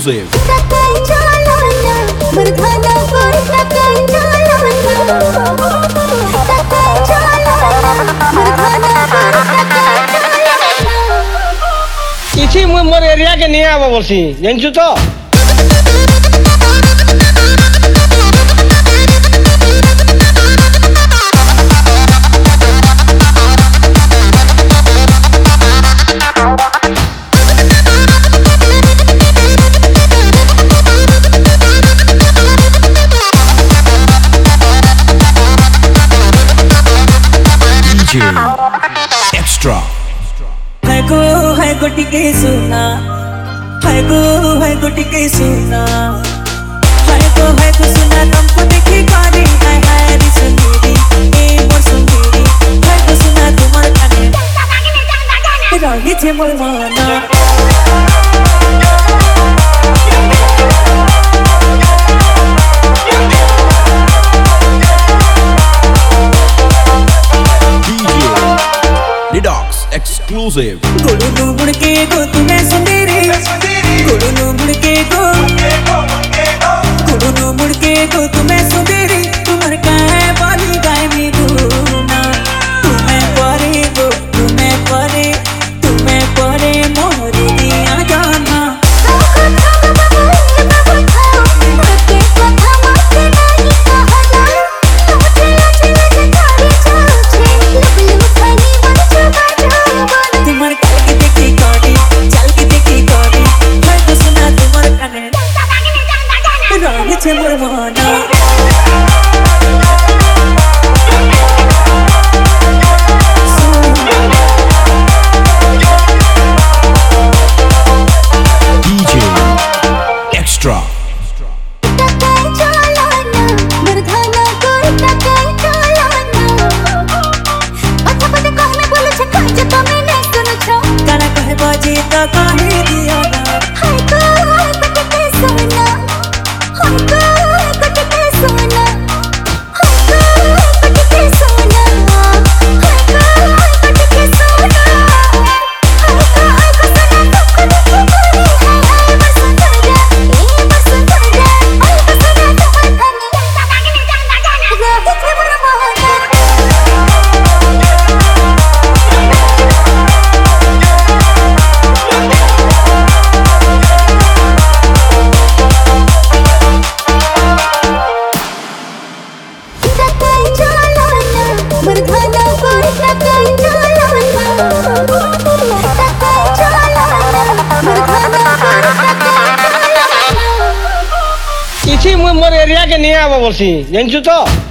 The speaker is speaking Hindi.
exclusive. किसी मुझ मोर एरिया के नहीं आवा बोलसी जानछु तो Extra. है गोटी के सुना है गोटी के सुना है को सुना तुमको देखी कारी है री सुंदरी ए मोर सुंदरी है को सुना तुम्हार काने रही छे मोर मना Exclusive. गुडुनु मुड़के गो तुम्हें सुंदरी गुडुनु मुड़के गो गुडुनु मुड़के गो तुम्हें सुंदरी तुम्हार का है बाली गाय में गुना तुम्हें परे मोहरी दिया जाना छे मोर मना Extra. गाना कहे बाजी तो कहे दिया किसी मुझ मोर एरिया के नहीं आवा बोलसी जानछु तो